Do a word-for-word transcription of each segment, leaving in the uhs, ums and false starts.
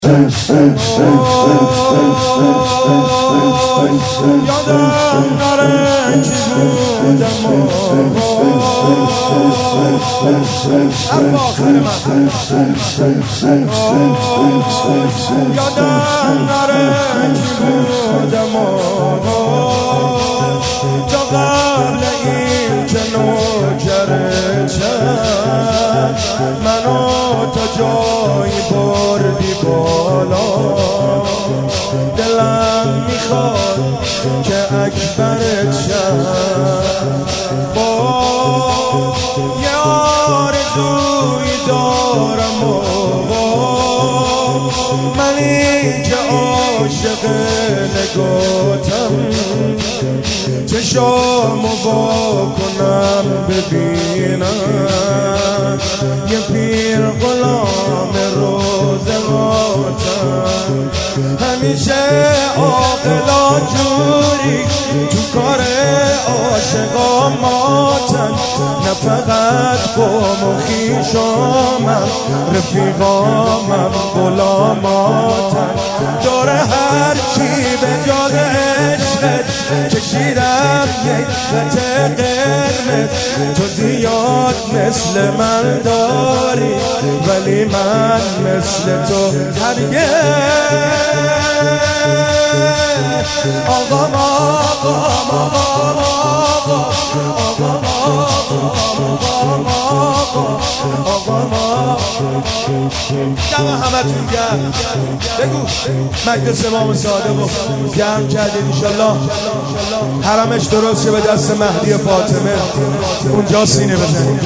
یادم نره چی بودم یادم نره چی بودم تا قبل این که نوکره چند منو تا جایی بردی بالا. دلم میخواد که اکبرت شم با یه آرزوی دارم و منی که عاشق نگاتم چشامو وا کنم ببینم یه پیر غلام روزگارتم. همیشه عاقلا جوری تو کار عاشقاماتن، نه فقط قوم و خویشامم رفیقامم غلاماتن. دور هر کی به جاد عشقت کشیدم یک خط قرمز. تو زیاد مثل من داری ولی من مثل تو هرگز. آقام آقام آقام آقام آقام آقام دم همتون گرم. بگو مجلس امام صادق رو گرم کردید انشالله حرمش درست شه به دست مهدی فاطمه. اونجا سینه بزنید.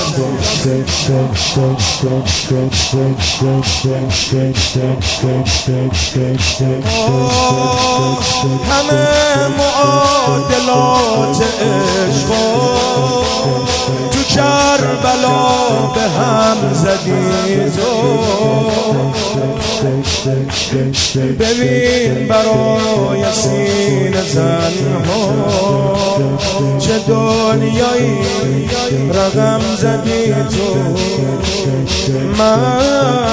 همه معادلات عشق تو کربلا به هم زدی تو. ببین برای سینه زنها چه دنیایی رقم زدی تو. من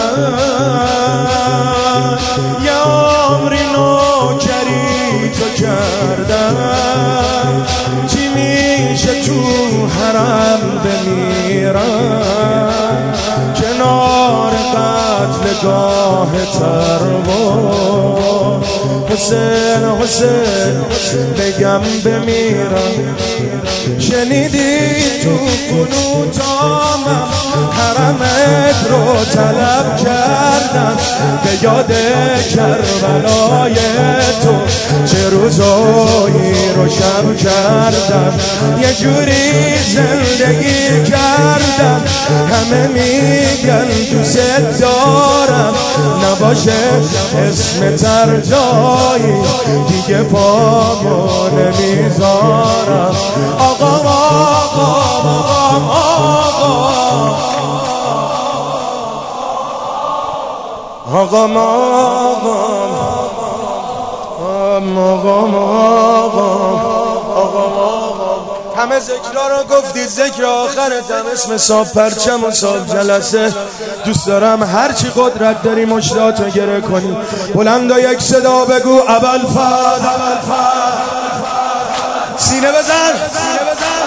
یه عمری نوکری تو کردم، چی میشه تو حرم بمیرم کنار قتلگاه تروا. حسین حسین بگم بمیرم. شنیدی تو قنوتامم حرمت رو طلب کردم به یاد کربلای تو. چه روزایی رو شب کردم یه جوری زندگی کردم. همه میگن دوست دارم نباشه اسم تر جایی دیگه پامو نمیذارم. آقا آقا آقا آقا آقا همه ذکرها رو گفتید. ذکر آخرتم اسم صاحب پرچم و صاحب جلسه. دوست دارم هرچی قدرت داری مشتاتو گره کنی. بلندا یک صدا بگو ابوالفضل سینه بزن سینه بزن.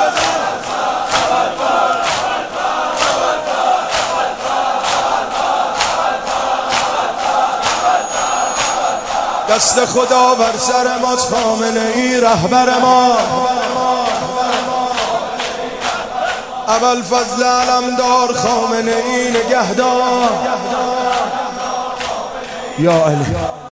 دست خدا بر سر ماست خامنه ای رهبر ما. ابوالفضل علمدار خامنه ای نگهدار. یا علی.